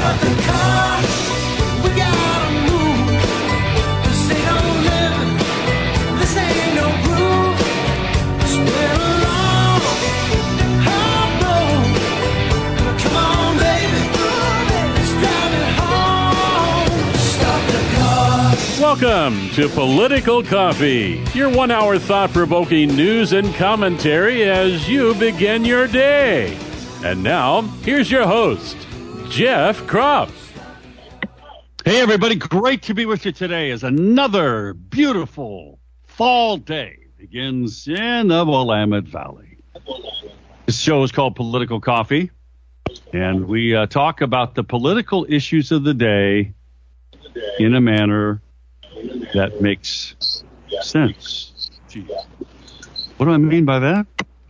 Start the car, we gotta move. This ain't no living, this ain't no groove. It's been a long, hard road. Come on, baby, let's drive it home. Start the car. Welcome to Political Coffee, your 1 hour thought-provoking news and commentary as you begin your day. And now, here's your host, Jeff Kropf. Hey, everybody. Great to be with you today as another beautiful fall day begins in the Willamette Valley. This show is called Political Coffee, and we talk about the political issues of the day in a manner that makes sense. Jeez. What do I mean by that?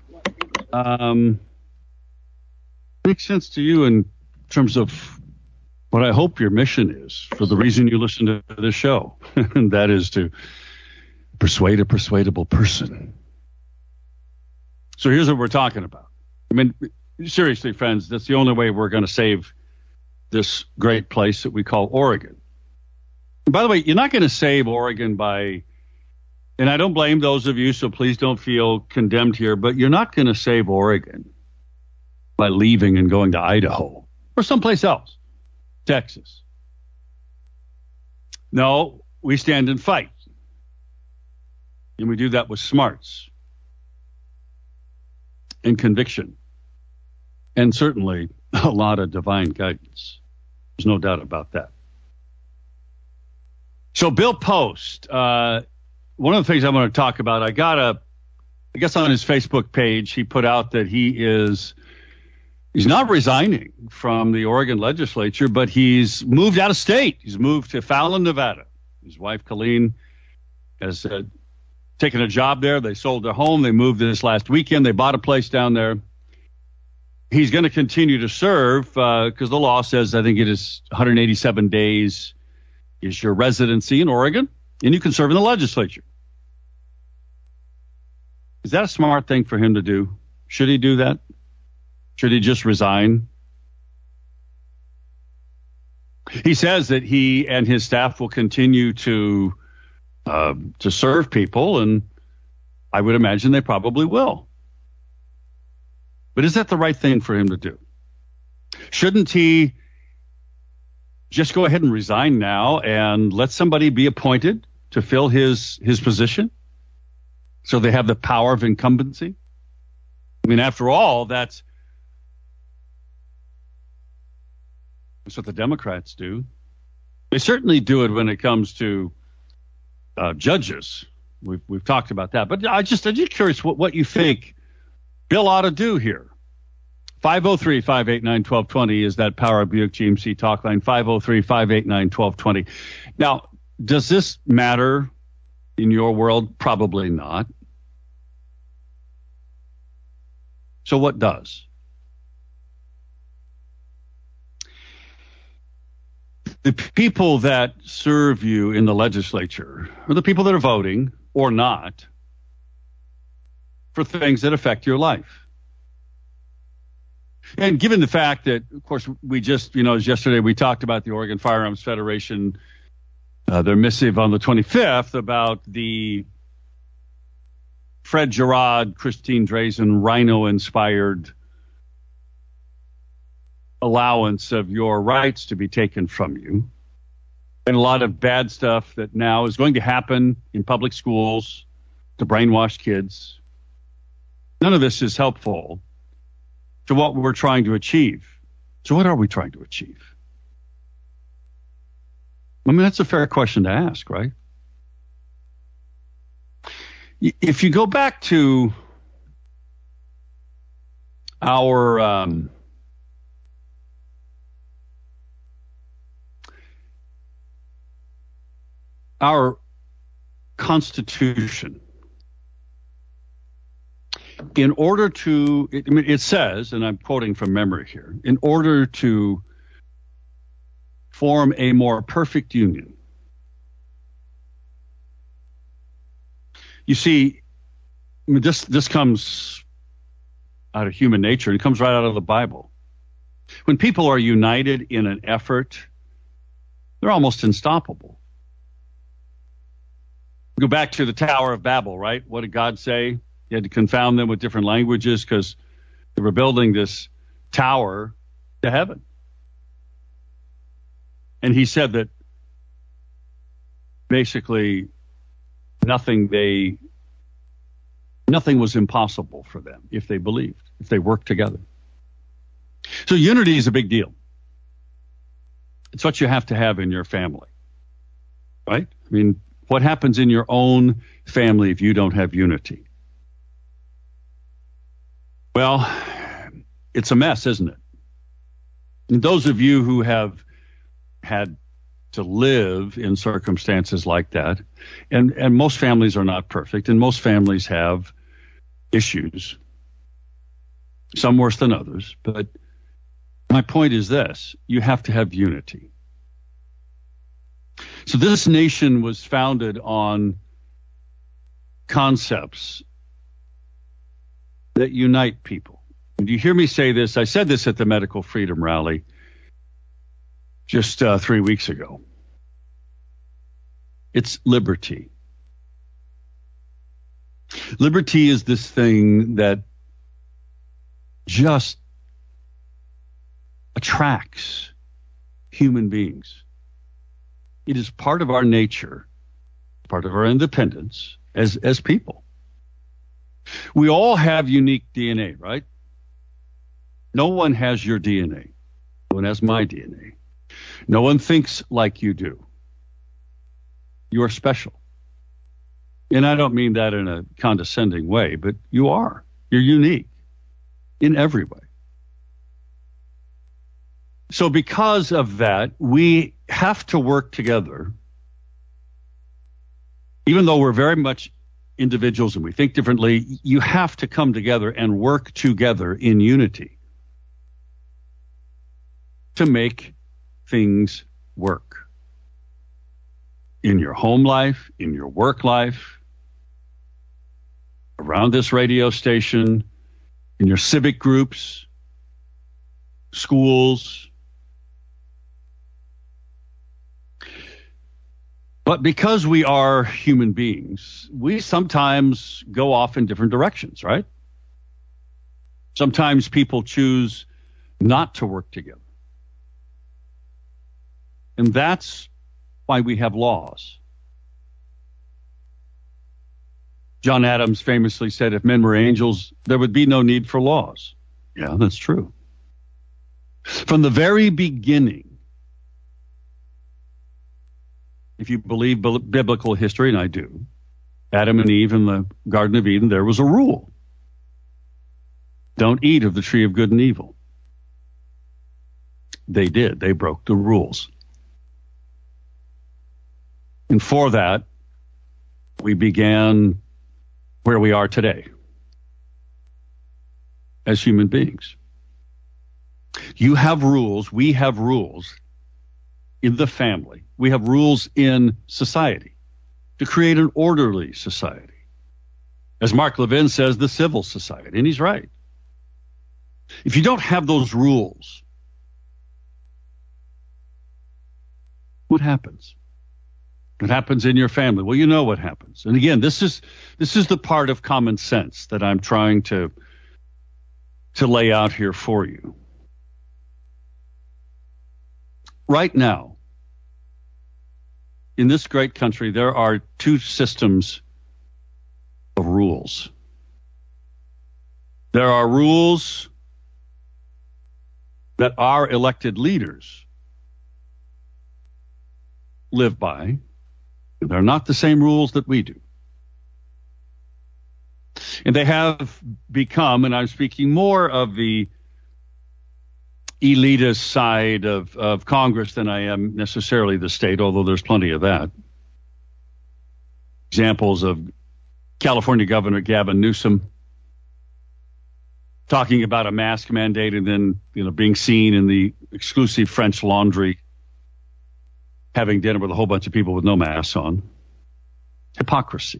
Makes sense to you in terms of what I hope your mission is for the reason you listen to this show, and that is to persuade a persuadable person. So here's what we're talking about. I mean, seriously, friends, that's the only way we're going to save this great place that we call Oregon. And by the way, you're not going to save Oregon by, and I don't blame those of you, so please don't feel condemned here, but you're not going to save Oregon by leaving and going to Idaho or someplace else, Texas. No, we stand and fight. And we do that with smarts and conviction and certainly a lot of divine guidance. There's no doubt about that. So Bill Post, one of the things I want to talk about, I guess on his Facebook page, he put out that he's not resigning from the Oregon legislature, but he's moved out of state. He's moved to Fallon, Nevada. His wife, Colleen, has taken a job there. They sold their home. They moved this last weekend. They bought a place down there. He's going to continue to serve because the law says, I think it is 187 days is your residency in Oregon, and you can serve in the legislature. Is that a smart thing for him to do? Should he do that? Should he just resign? He says that he and his staff will continue to serve people, and I would imagine they probably will. But is that the right thing for him to do? Shouldn't he just go ahead and resign now and let somebody be appointed to fill his position so they have the power of incumbency? I mean, after all, that's what the Democrats do. They certainly do it when it comes to judges. We've talked about that. But I'm just curious what you think Bill ought to do here. 503-589-1220 is that Power Buick GMC talk line, 503-589-1220. Now, does this matter in your world? Probably not. So what does? The people that serve you in the legislature are the people that are voting or not for things that affect your life. And given the fact that, of course, we just, as yesterday we talked about the Oregon Firearms Federation, their missive on the 25th about the Fred Gerard, Christine Drazen, Rhino-inspired allowance of your rights to be taken from you, and a lot of bad stuff that now is going to happen in public schools to brainwash kids. None of this is helpful to what we're trying to achieve. So what are we trying to achieve? I mean, that's a fair question to ask, right? If you go back to our Constitution, in order to, it says, and I'm quoting from memory here, in order to form a more perfect union. You see, this comes out of human nature. It comes right out of the Bible. When people are united in an effort, they're almost unstoppable. Go back to the Tower of Babel, right? What did God say? He had to confound them with different languages because they were building this tower to heaven. And he said that basically nothing was impossible for them if they believed, if they worked together. So unity is a big deal. It's what you have to have in your family, right? I mean, what happens in your own family if you don't have unity? Well, it's a mess, isn't it? And those of you who have had to live in circumstances like that, and most families are not perfect, and most families have issues, some worse than others, but my point is this: you have to have unity. So this nation was founded on concepts that unite people. And you hear me say this? I said this at the Medical Freedom Rally just 3 weeks ago. It's liberty. Liberty is this thing that just attracts human beings. It is part of our nature, part of our independence as people. We all have unique DNA, right? No one has your DNA. No one has my DNA. No one thinks like you do. You're special. And I don't mean that in a condescending way, but you are. You're unique in every way. So because of that, we have to work together. Even though we're very much individuals and we think differently, you have to come together and work together in unity to make things work. In your home life, in your work life, around this radio station, in your civic groups, schools. But because we are human beings, we sometimes go off in different directions, right? Sometimes people choose not to work together. And that's why we have laws. John Adams famously said, if men were angels, there would be no need for laws. Yeah, that's true. From the very beginning, if you believe biblical history, and I do, Adam and Eve in the Garden of Eden, there was a rule. Don't eat of the tree of good and evil. They did. They broke the rules. And for that, we began where we are today as human beings. You have rules. We have rules in the family. We have rules in society to create an orderly society. As Mark Levin says, the civil society, and he's right. If you don't have those rules, what happens? What happens in your family? Well, you know what happens. And again, this is the part of common sense that I'm trying to lay out here for you. Right now, in this great country, there are two systems of rules. There are rules that our elected leaders live by. They're not the same rules that we do. And they have become, and I'm speaking more of the elitist side of Congress than I am necessarily the state, although there's plenty of that. Examples of California Governor Gavin Newsom talking about a mask mandate and then, being seen in the exclusive French Laundry having dinner with a whole bunch of people with no masks on. Hypocrisy.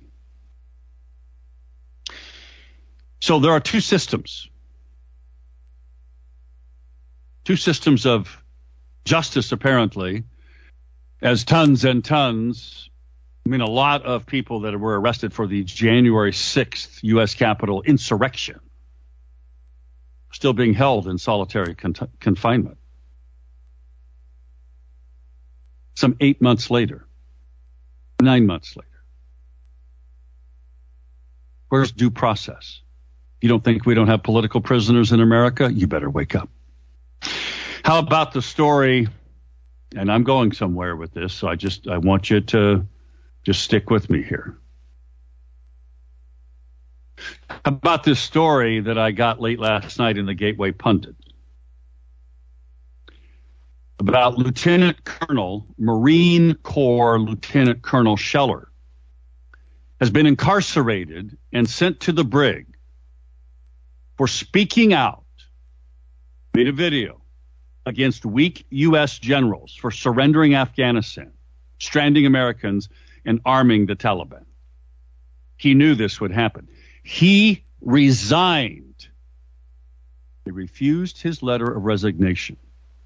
So there are two systems. two systems of justice, apparently, as tons and tons, I mean, a lot of people that were arrested for the January 6th U.S. Capitol insurrection still being held in solitary confinement. Some 8 months later, 9 months later. Where's due process? You don't think we don't have political prisoners in America? You better wake up. How about the story, and I'm going somewhere with this, so I want you to just stick with me here. How about this story that I got late last night in the Gateway Pundit? About Lieutenant Colonel, Marine Corps Lieutenant Colonel Scheller has been incarcerated and sent to the brig for speaking out, made a video, against weak U.S. generals for surrendering Afghanistan, stranding Americans, and arming the Taliban. He knew this would happen. He resigned. They refused his letter of resignation.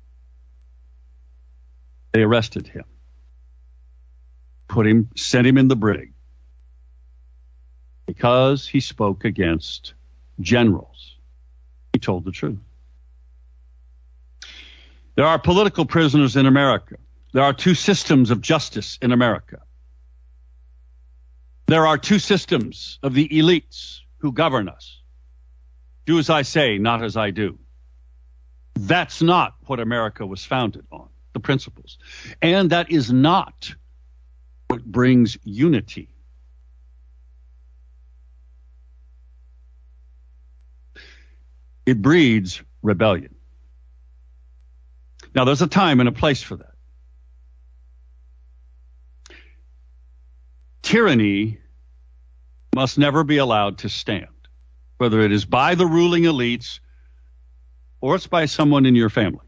They arrested him, sent him in the brig because he spoke against generals. He told the truth. There are political prisoners in America. There are two systems of justice in America. There are two systems of the elites who govern us. Do as I say, not as I do. That's not what America was founded on, the principles. And that is not what brings unity. It breeds rebellion. Now, there's a time and a place for that. Tyranny must never be allowed to stand, whether it is by the ruling elites or it's by someone in your family.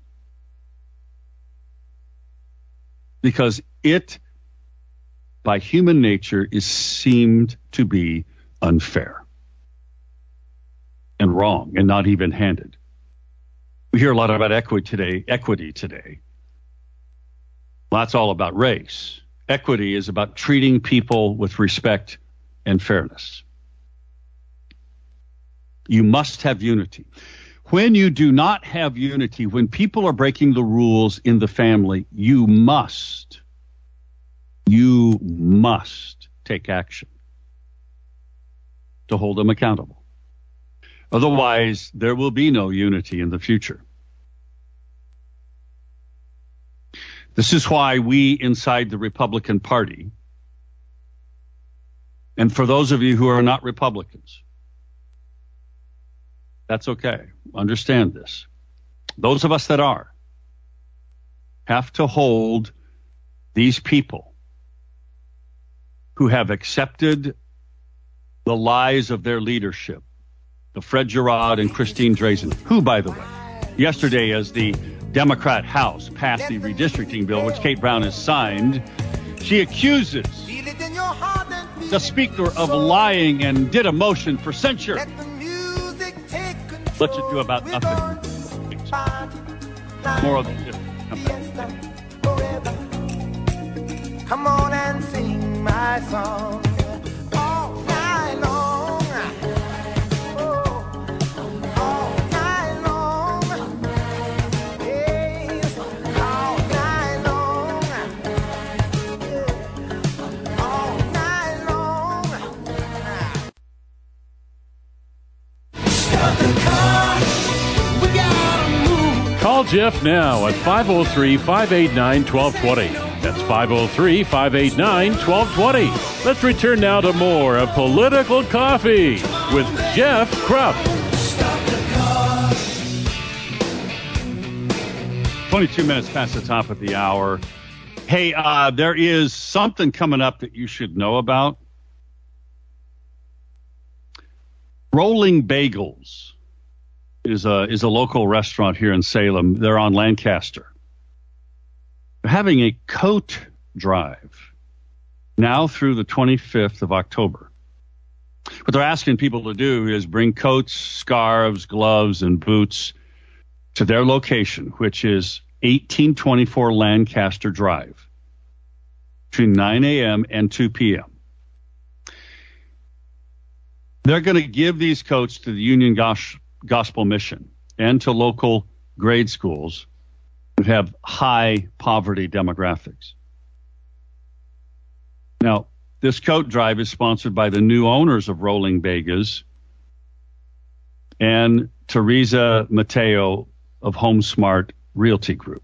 Because it, by human nature, is seemed to be unfair and wrong and not even-handed. We hear a lot about equity today. Well, that's all about race. Equity is about treating people with respect and fairness. You must have unity. When you do not have unity, when people are breaking the rules in the family, you must take action to hold them accountable. Otherwise, there will be no unity in the future. This is why we inside the Republican Party, and for those of you who are not Republicans, that's okay. Understand this. Those of us that are have to hold these people who have accepted the lies of their leadership, the Fred Gerard and Christine Drazan, who, by the way, yesterday as the Democrat House passed the redistricting bill, which Kate Brown has signed, she accuses the speaker of lying and did a motion for censure. What you do about nothing. More of this. Come on and sing my song all night long. All night long. Yes, all night long. Yeah. All night long. Start the car. We gotta move. Call Jeff now at 503-589-1220. That's 503-589-1220. Let's return now to more of Political Coffee with Jeff Krupp. 22 minutes past the top of the hour. Hey, there is something coming up that you should know about. Rolling Bagels is a local restaurant here in Salem. They're on Lancaster. They're having a coat drive now through the 25th of October. What they're asking people to do is bring coats, scarves, gloves, and boots to their location, which is 1824 Lancaster Drive, between 9 a.m. and 2 p.m. They're going to give these coats to the Union Gospel Mission and to local grade schools that have high poverty demographics. Now, this coat drive is sponsored by the new owners of Rolling Vegas and Teresa Mateo of HomeSmart Realty Group.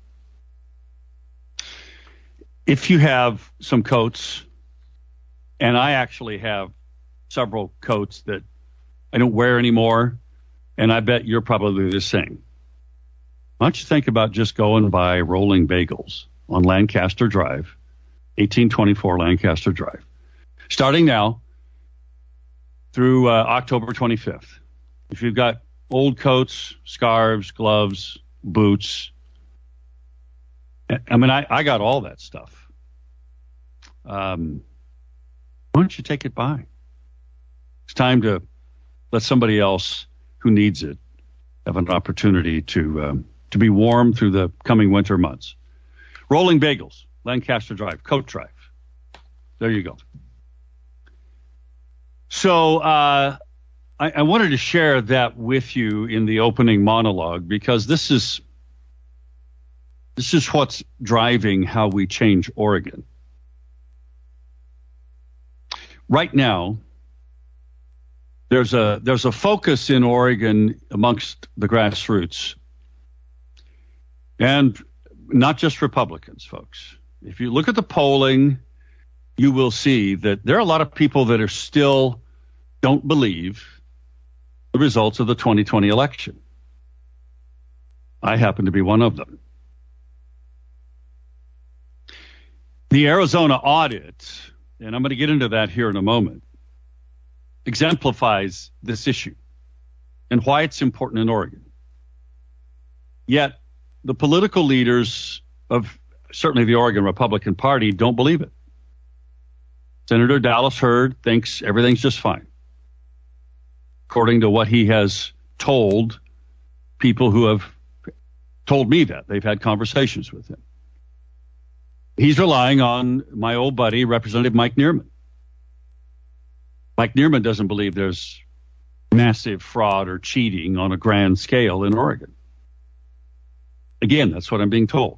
If you have some coats, and I actually have several coats that I don't wear anymore, and I bet you're probably the same. Why don't you think about just going by Rolling Bagels on Lancaster Drive, 1824 Lancaster Drive, starting now through October 25th. If you've got old coats, scarves, gloves, boots, I mean, I got all that stuff. Why don't you take it by? It's time to let somebody else who needs it have an opportunity to be warm through the coming winter months. Rolling Bagels, Lancaster Drive, Coat Drive. There you go. So I wanted to share that with you in the opening monologue because this is what's driving how we change Oregon. Right now, there's a focus in Oregon amongst the grassroots, and not just Republicans, folks. If you look at the polling, you will see that there are a lot of people that are still don't believe the results of the 2020 election. I happen to be one of them. The Arizona audit, and I'm going to get into that here in a moment, exemplifies this issue and why it's important in Oregon. Yet the political leaders of certainly the Oregon Republican Party don't believe it. Senator Dallas Hurd thinks everything's just fine, according to what he has told people who have told me that. They've had conversations with him. He's relying on my old buddy, Representative Mike Neerman. Mike Neerman doesn't believe there's massive fraud or cheating on a grand scale in Oregon. Again, that's what I'm being told.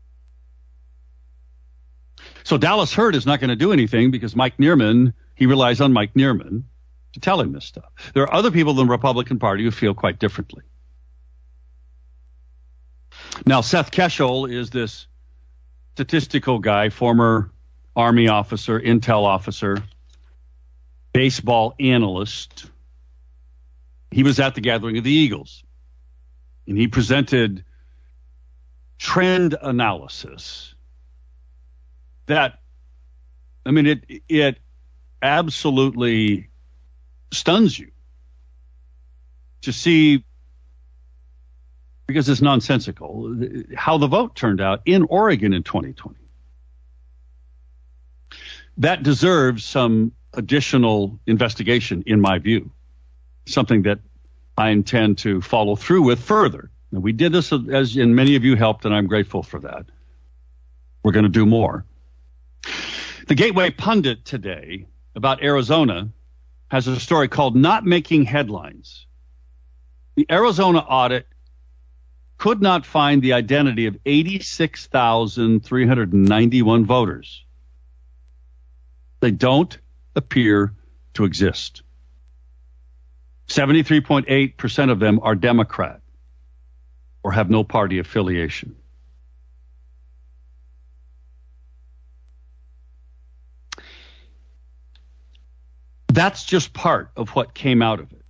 So Dallas Hurd is not going to do anything because Mike Neerman, he relies on Mike Neerman to tell him this stuff. There are other people in the Republican Party who feel quite differently. Now, Seth Keshel is this statistical guy, former Army officer, intel officer, baseball analyst. He was at the gathering of the Eagles, and he presented trend analysis that, I mean, it absolutely stuns you to see, because it's nonsensical, how the vote turned out in Oregon in 2020. That deserves some additional investigation, in my view, something that I intend to follow through with further. Now, we did this, as and many of you helped, and I'm grateful for that. We're going to do more. The Gateway Pundit today about Arizona has a story called Not Making Headlines. The Arizona audit could not find the identity of 86,391 voters. They don't appear to exist. 73.8% of them are Democrat or have no party affiliation. That's just part of what came out of it.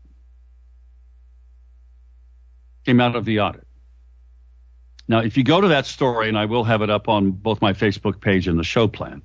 Came out of the audit. Now, if you go to that story, and I will have it up on both my Facebook page and the show plan,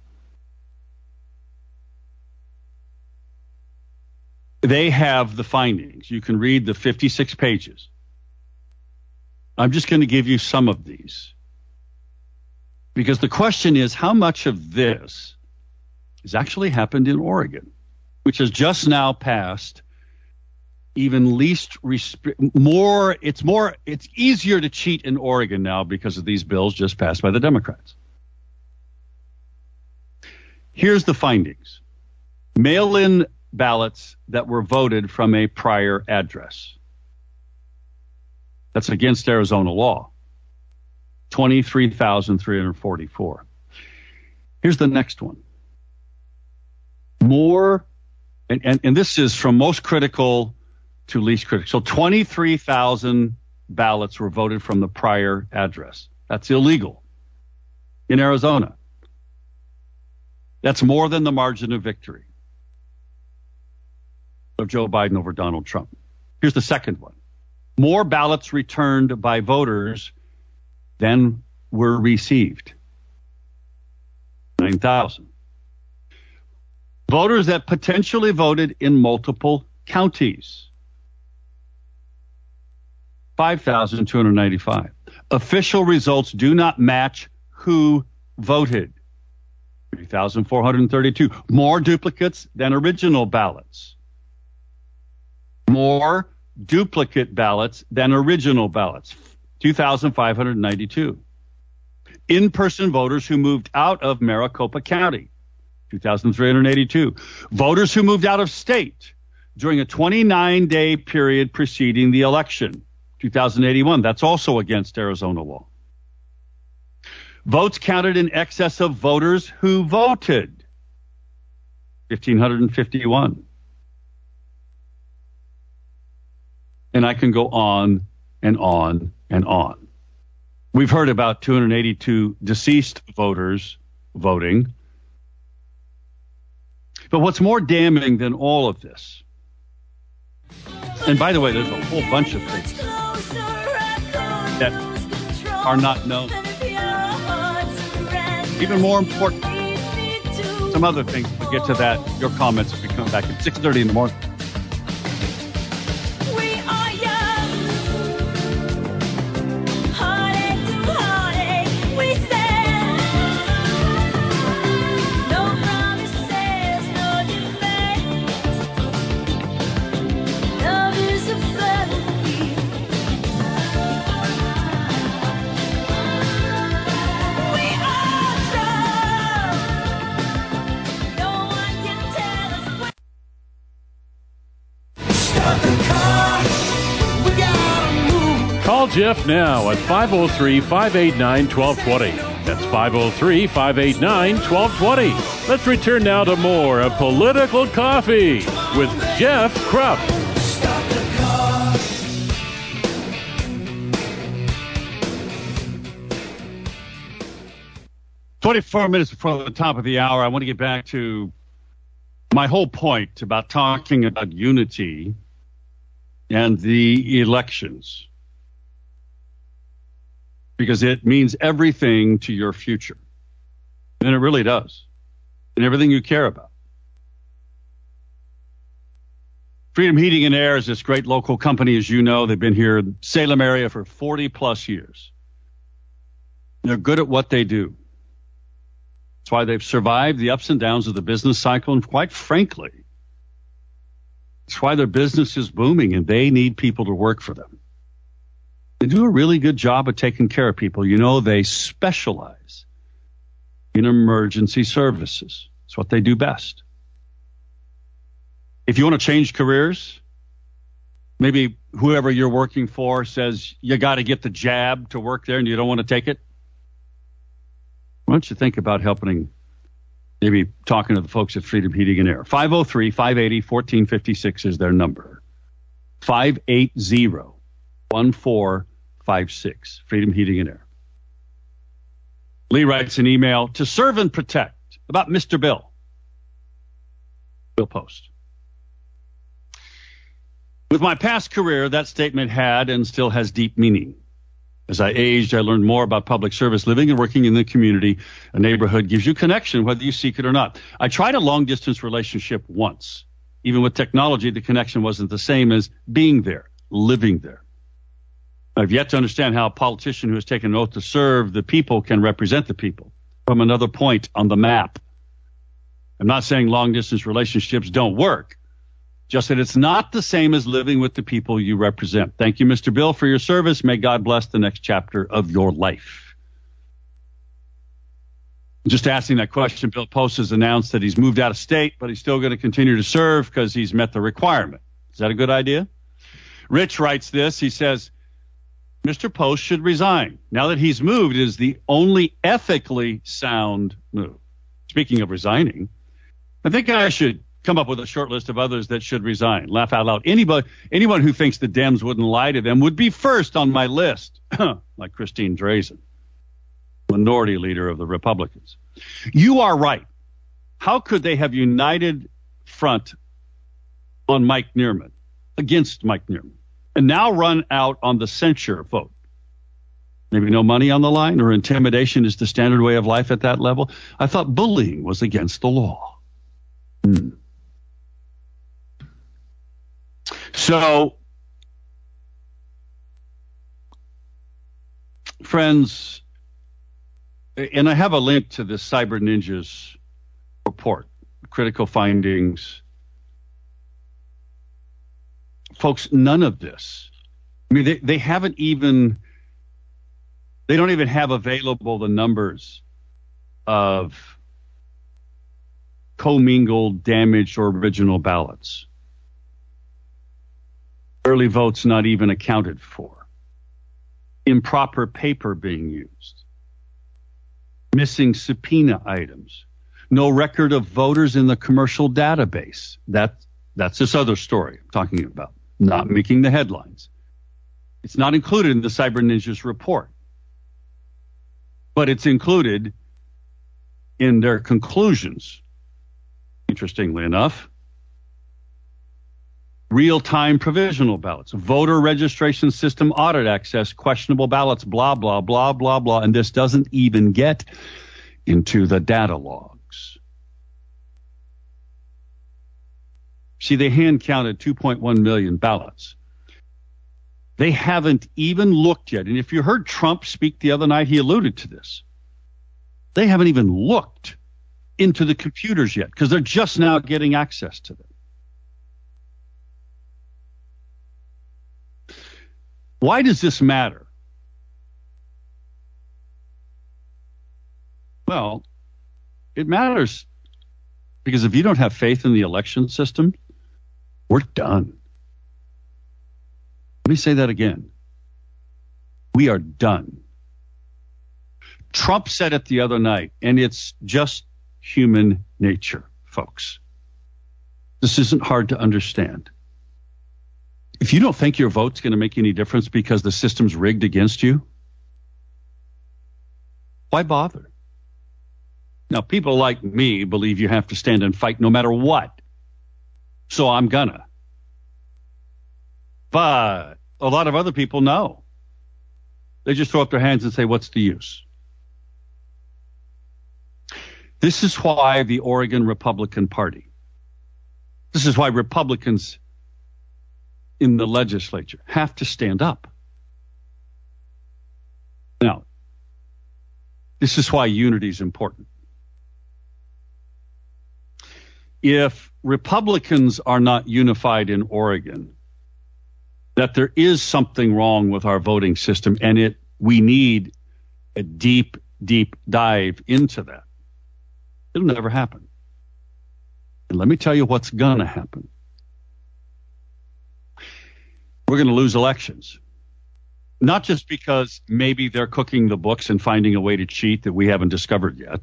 they have the findings. You can read the 56 pages. I'm just going to give you some of these, because the question is, how much of this has actually happened in Oregon, which has just now passed even least more. It's easier to cheat in Oregon now because of these bills just passed by the Democrats. Here's the findings. Mail-in ballots that were voted from a prior address. That's against Arizona law. 23,344. Here's the next one. More, and this is from most critical to least critical. So 23,000 ballots were voted from the prior address. That's illegal in Arizona. That's more than the margin of victory of Joe Biden over Donald Trump. Here's the second one. More ballots returned by voters than were received. 9,000. Voters that potentially voted in multiple counties. 5,295. Official results do not match who voted. 3,432. More duplicates than original ballots. More duplicate ballots than original ballots. 2,592. In-person voters who moved out of Maricopa County. 2,382. Voters who moved out of state during a 29-day period preceding the election. 2,081. That's also against Arizona law. Votes counted in excess of voters who voted. 1,551. And I can go on and on and on. We've heard about 282 deceased voters voting. But what's more damning than all of this, and by the way, there's a whole bunch of things that are not known. Even more important, some other things. We'll get to that, your comments, if we come back at 6:30 in the morning. Call Jeff now at 503-589-1220. That's 503-589-1220. Let's return now to more of Political Coffee with Jeff Krupp. 24 minutes before the top of the hour, I want to get back to my whole point about talking about unity and the elections, because it means everything to your future. And it really does. And everything you care about. Freedom Heating and Air is this great local company, as you know. They've been here in the Salem area for 40 plus years. They're good at what they do. That's why they've survived the ups and downs of the business cycle. And quite frankly, it's why their business is booming and they need people to work for them. They do a really good job of taking care of people. You know, they specialize in emergency services. It's what they do best. If you want to change careers, maybe whoever you're working for says you got to get the jab to work there and you don't want to take it. Why don't you think about helping, maybe talking to the folks at Freedom Heating and Air. 503-580-1456 is their number. 580-1456, Freedom Heating and Air. Lee writes an email to Serve and Protect about Mr. Bill. Bill Post. With my past career, that statement had and still has deep meaning. As I aged, I learned more about public service. Living and working in the community, a neighborhood gives you connection, whether you seek it or not. I tried a long-distance relationship once. Even with technology, the connection wasn't the same as being there, living there. I've yet to understand how a politician who has taken an oath to serve the people can represent the people from another point on the map. I'm not saying long-distance relationships don't work, Just that it's not the same as living with the people you represent. Thank you, Mr. Bill, for your service. May God bless the next chapter of your life. Just asking that question, Bill Post has announced that he's moved out of state, but he's still going to continue to serve because he's met the requirement. Is that a good idea? Rich writes this. He says, Mr. Post should resign. Now that he's moved, it is the only ethically sound move. Speaking of resigning, I think I should come up with a short list of others that should resign. Laugh out loud. Anyone who thinks the Dems wouldn't lie to them would be first on my list, like Christine Drazan, minority leader of the Republicans. You are right. How could they have united front on Mike Neerman, against Mike Neerman, and now run out on the censure vote? Maybe no money on the line, or intimidation is the standard way of life at that level. I thought bullying was against the law. So, friends, and I have a link to this Cyber Ninjas report, critical findings. Folks, none of this. I mean, they don't even have available the numbers of commingled, damaged, or original ballots. Early votes not even accounted for. Improper paper being used. Missing subpoena items. No record of voters in the commercial database. That's this other story I'm talking about. Not making the headlines. It's not included in the Cyber Ninjas report. But it's included in their conclusions. Interestingly enough, real-time provisional ballots, voter registration system audit access, questionable ballots, blah, blah, blah, blah, blah. And this doesn't even get into the data logs. See, they hand-counted 2.1 million ballots. They haven't even looked yet. And if you heard Trump speak the other night, he alluded to this. They haven't even looked into the computers yet because they're just now getting access to them. Why does this matter? Well, it matters because if you don't have faith in the election system, we're done. Let me say that again. We are done. Trump said it the other night, and it's just human nature, folks. This isn't hard to understand. If you don't think your vote's going to make any difference because the system's rigged against you, why bother? Now, people like me believe you have to stand and fight no matter what. So I'm gonna. But a lot of other people know. They just throw up their hands and say, what's the use? This is why the Oregon Republican Party, this is why Republicans in the legislature have to stand up. Now, this is why unity is important. If Republicans are not unified in Oregon, that there is something wrong with our voting system, and we need a deep, deep dive into that. It'll never happen. And let me tell you what's going to happen. We're going to lose elections. Not just because maybe they're cooking the books and finding a way to cheat that we haven't discovered yet.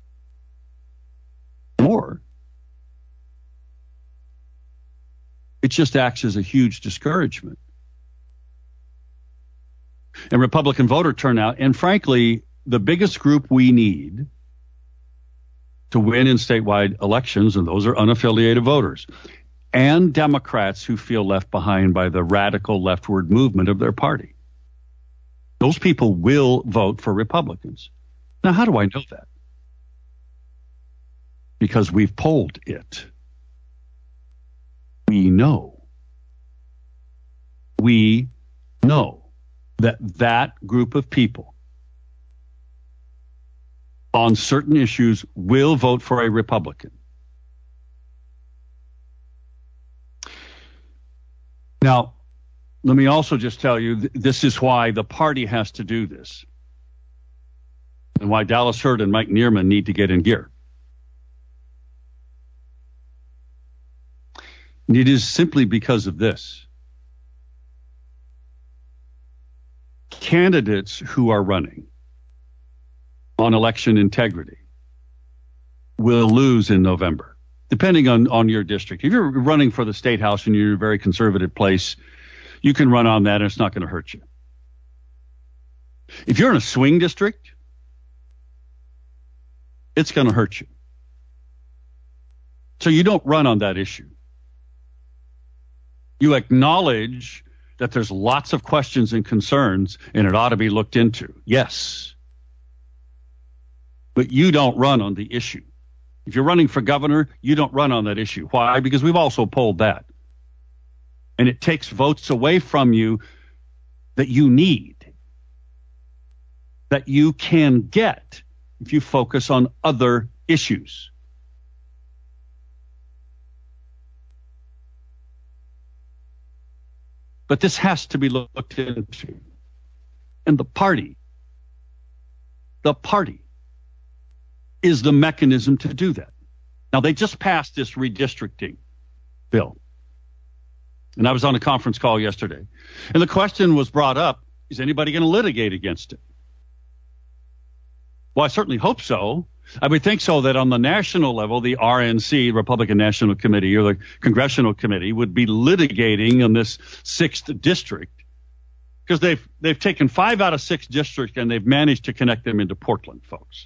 Or it just acts as a huge discouragement. And Republican voter turnout, and frankly, the biggest group we need to win in statewide elections, and those are unaffiliated voters, and Democrats who feel left behind by the radical leftward movement of their party. Those people will vote for Republicans. Now, how do I know that? Because we've polled it. We know that group of people on certain issues will vote for a Republican. Now, let me also just tell you, this is why the party has to do this, and why Dallas Hurd and Mike Neerman need to get in gear. And it is simply because of this. Candidates who are running on election integrity will lose in November, depending on your district. If you're running for the state house and you're in a very conservative place, you can run on that and it's not going to hurt you. If you're in a swing district, it's going to hurt you. So you don't run on that issue. You acknowledge that there's lots of questions and concerns and it ought to be looked into. Yes. But you don't run on the issue. If you're running for governor, you don't run on that issue. Why? Because we've also polled that. And it takes votes away from you that you need, that you can get if you focus on other issues. But this has to be looked into. And the party is the mechanism to do that. Now, they just passed this redistricting bill. And I was on a conference call yesterday. And the question was brought up, is anybody going to litigate against it? Well, I certainly hope so. I would think so, that on the national level, the RNC, Republican National Committee, or the Congressional Committee, would be litigating on this 6th district, because they've taken 5 out of 6 districts and they've managed to connect them into Portland, folks.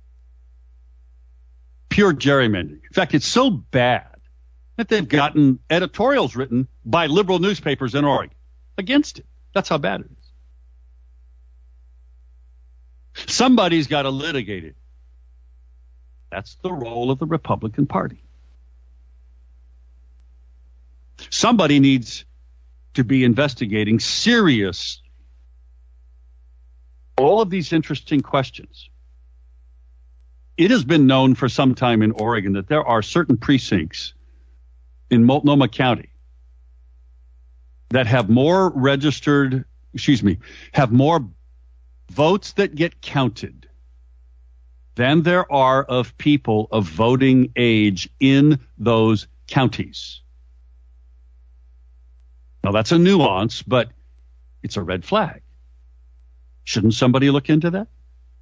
Pure gerrymandering. In fact, it's so bad that they've gotten editorials written by liberal newspapers in Oregon against it. That's how bad it is. Somebody's got to litigate it. That's the role of the Republican Party. Somebody needs to be investigating serious all of these interesting questions. It has been known for some time in Oregon that there are certain precincts in Multnomah County that have more votes that get counted than there are of people of voting age in those counties. Now, that's a nuance, but it's a red flag. Shouldn't somebody look into that?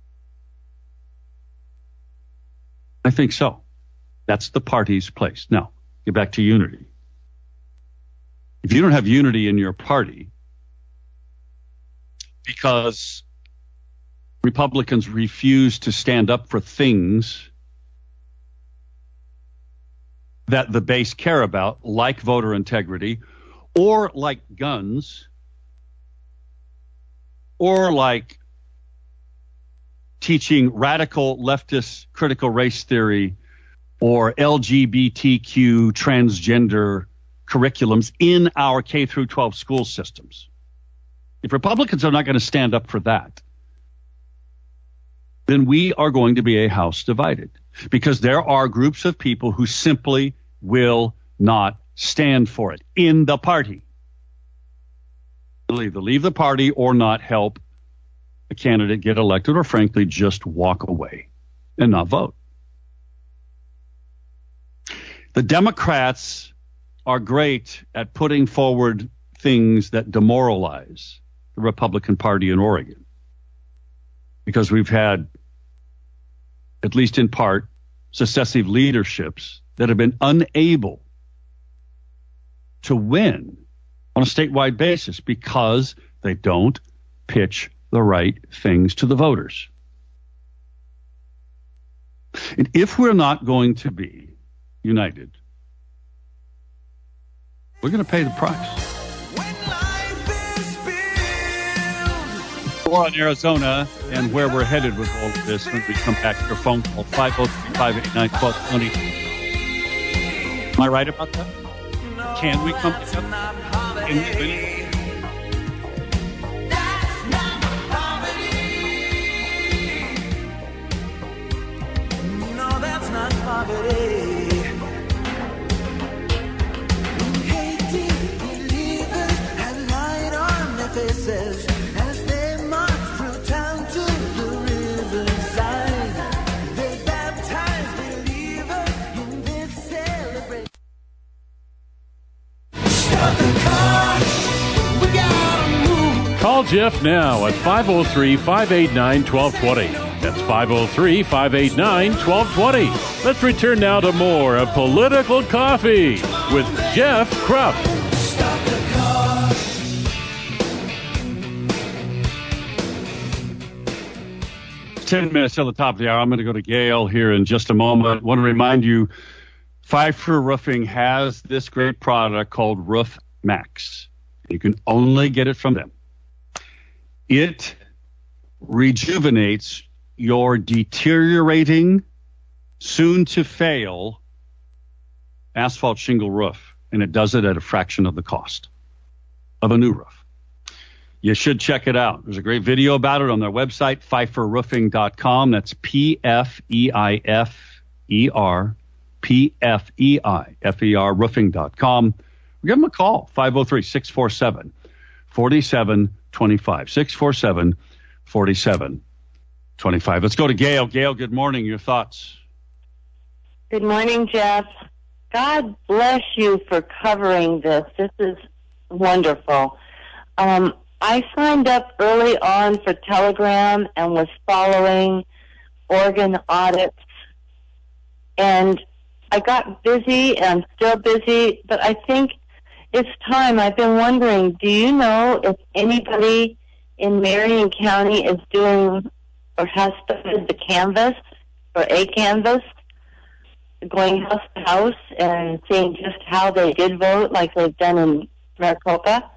I think so. That's the party's place. Now, get back to unity. If you don't have unity in your party because Republicans refuse to stand up for things that the base care about, like voter integrity, or like guns, or like teaching radical leftist critical race theory or LGBTQ transgender curriculums in our K through 12 school systems. If Republicans are not going to stand up for that, then we are going to be a house divided, because there are groups of people who simply will not stand for it in the party. They'll either leave the party or not help a candidate get elected, or frankly, just walk away and not vote. The Democrats are great at putting forward things that demoralize the Republican Party in Oregon, because we've had, at least in part, successive leaderships that have been unable to win on a statewide basis because they don't pitch the right things to the voters. And if we're not going to be united, we're going to pay the price. More on Arizona and where we're headed with all of this when we come back to your phone call, 503-589-1220. Am I right about that? Can we come together? Can we win? Poverty. Hate to believe it. Call Jeff now at 503-589-1220. That's 503-589-1220. Let's return now to more of Political Coffee with Jeff Krupp. Stop the car. 10 minutes till the top of the hour. I'm going to go to Gail here in just a moment. I want to remind you, Pfeiffer Roofing has this great product called Roof Max. You can only get it from them. It rejuvenates your deteriorating, soon-to-fail asphalt shingle roof, and it does it at a fraction of the cost of a new roof. You should check it out. There's a great video about it on their website, pfeifferroofing.com. That's P-F-E-I-F-E-R roofing.com. Give them a call, 503-647-4725, 647-4725. Let's go to Gail. Gail, good morning. Your thoughts? Good morning, Jeff. God bless you for covering this. This is wonderful. I signed up early on for Telegram and was following organ audits. And I got busy, and I'm still busy, but I think it's time. I've been wondering, do you know if anybody in Marion County is doing or has started the canvas or a canvas, going house to house and seeing just how they did vote like they've done in Maricopa?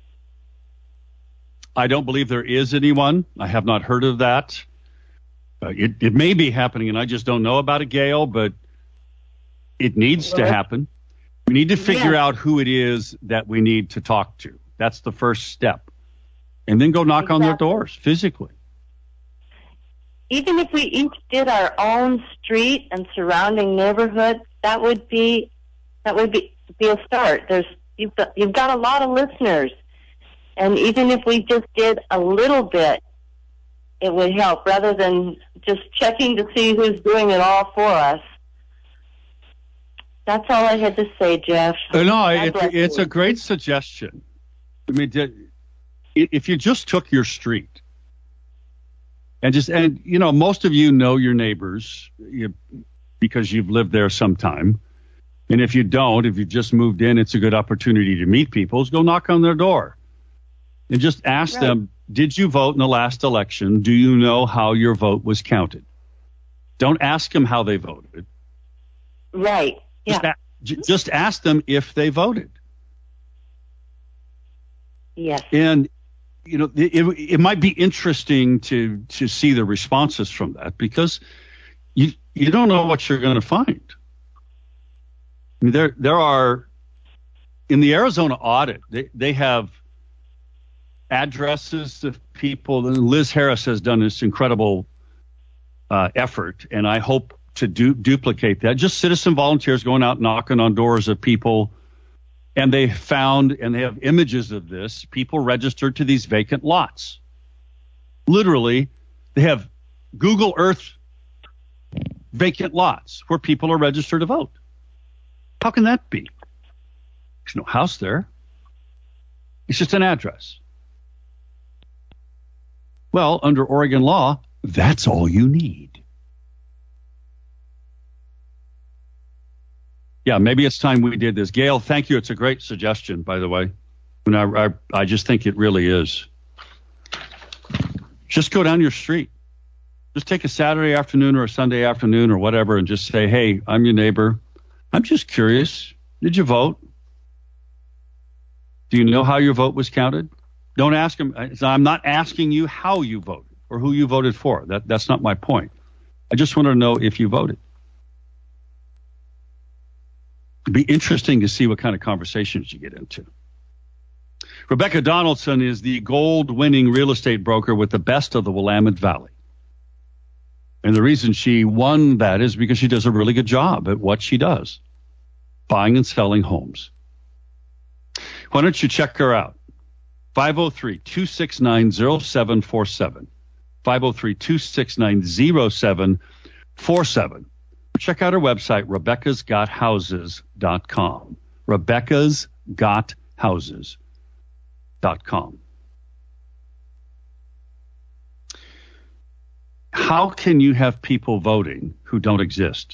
I don't believe there is anyone. I have not heard of that. It may be happening, and I just don't know about it, Gail, but it needs to happen. We need to figure out who it is that we need to talk to. That's the first step. And then go knock on their doors physically. Even if we each did our own street and surrounding neighborhood, that would be a start. You've got a lot of listeners. And even if we just did a little bit, it would help rather than just checking to see who's doing it all for us. That's all I had to say, Jeff. No, it's a great suggestion. I mean, if you just took your street and most of you know your neighbors because you've lived there some time. And if you don't, if you just moved in, it's a good opportunity to meet people. Go knock on their door. And just ask them, did you vote in the last election? Do you know how your vote was counted? Don't ask them how they voted. Right. Yeah. Just ask them if they voted. Yes. And, it might be interesting to see the responses from that because you don't know what you're going to find. I mean, there are, in the Arizona audit, they have addresses of people. Liz Harris has done this incredible effort, and I hope to duplicate that. Just citizen volunteers going out knocking on doors of people, and they found, and they have images of this, people registered to these vacant lots. Literally, they have Google Earth vacant lots where people are registered to vote. How can that be? There's no house there. It's just an address. Well, under Oregon law, that's all you need. Yeah, maybe it's time we did this. Gail, thank you. It's a great suggestion, by the way. And I just think it really is. Just go down your street. Just take a Saturday afternoon or a Sunday afternoon or whatever and just say, hey, I'm your neighbor. I'm just curious. Did you vote? Do you know how your vote was counted? Don't ask them. I'm not asking you how you voted or who you voted for. That's not my point. I just want to know if you voted. It'd be interesting to see what kind of conversations you get into. Rebecca Donaldson is the gold-winning real estate broker with the best of the Willamette Valley. And the reason she won that is because she does a really good job at what she does, buying and selling homes. Why don't you check her out? 503-269-0747. 503-269-0747. Check out her website, RebeccasGotHouses.com. RebeccasGotHouses.com. how can you have people voting who don't exist?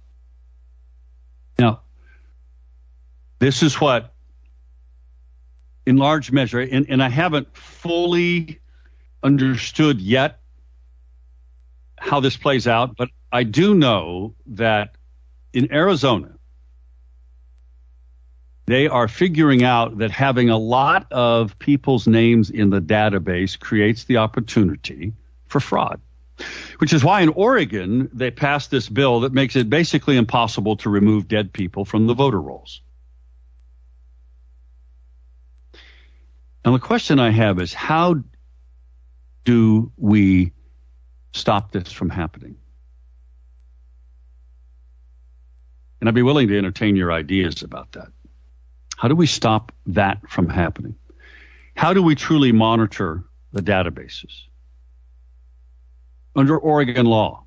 Now, this is what, in large measure, and I haven't fully understood yet how this plays out, but I do know that in Arizona, they are figuring out that having a lot of people's names in the database creates the opportunity for fraud, which is why in Oregon, they passed this bill that makes it basically impossible to remove dead people from the voter rolls. Now, the question I have is, how do we stop this from happening? And I'd be willing to entertain your ideas about that. How do we stop that from happening? How do we truly monitor the databases? Under Oregon law,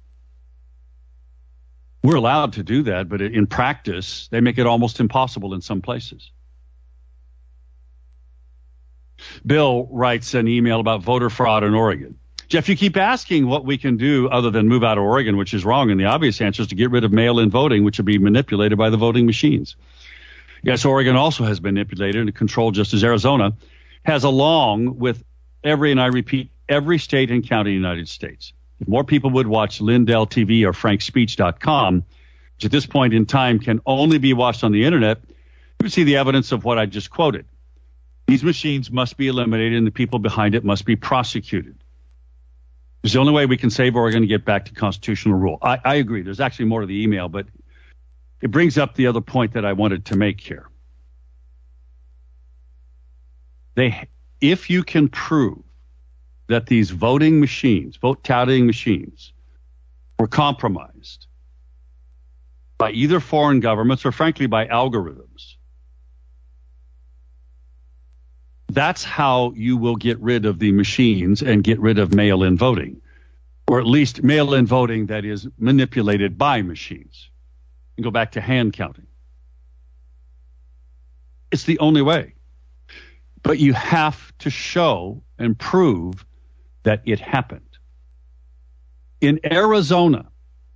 we're allowed to do that, but in practice, they make it almost impossible in some places. Bill writes an email about voter fraud in Oregon. Jeff, you keep asking what we can do other than move out of Oregon, which is wrong. And the obvious answer is to get rid of mail-in voting, which will be manipulated by the voting machines. Yes, Oregon also has been manipulated and controlled just as Arizona has, along with every, and I repeat, every state and county in the United States. If more people would watch Lindell TV or frankspeech.com, which at this point in time can only be watched on the internet, you would see the evidence of what I just quoted. These machines must be eliminated and the people behind it must be prosecuted. It's the only way we can save Oregon and get back to constitutional rule. I agree. There's actually more to the email, but it brings up the other point that I wanted to make here. If you can prove that these voting machines, vote tallying machines, were compromised by either foreign governments or frankly by algorithms, that's how you will get rid of the machines and get rid of mail-in voting, or at least mail-in voting that is manipulated by machines. And go back to hand counting. It's the only way. But you have to show and prove that it happened. In Arizona,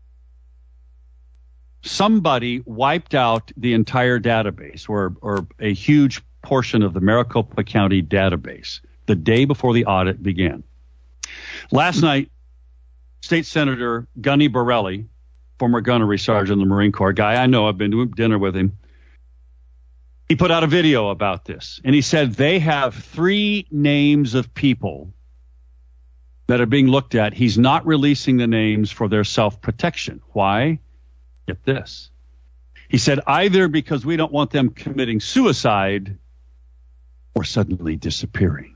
somebody wiped out the entire database or a huge portion of the Maricopa County database the day before the audit began. Last night, State Senator Gunny Borelli, former gunnery sergeant in the Marine Corps, guy I know, I've been to dinner with him, he put out a video about this, and he said they have 3 names of people that are being looked at. He's not releasing the names for their self-protection. Why? Get this. He said either because we don't want them committing suicide or suddenly disappearing.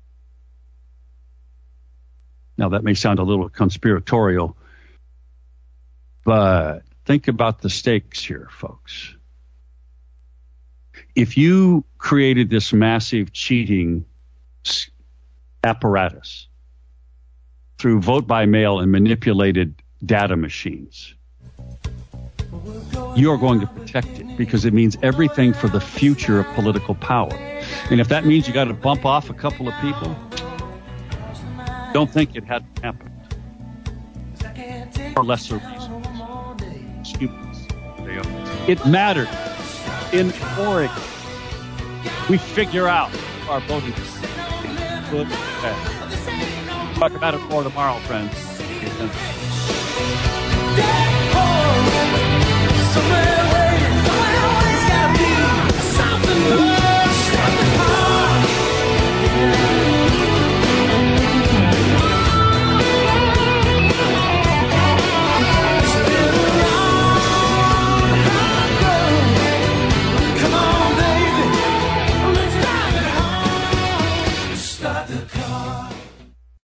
Now, that may sound a little conspiratorial, but think about the stakes here, folks. If you created this massive cheating apparatus through vote by mail and manipulated data machines, you're going to protect it because it means everything for the future of political power. And if that means you got to bump off a couple of people, don't think it hadn't happened. For lesser reasons. Humans. It mattered. In Oregon, we figure out our voting. Good, bad. Talk about it more tomorrow, friends. Somewhere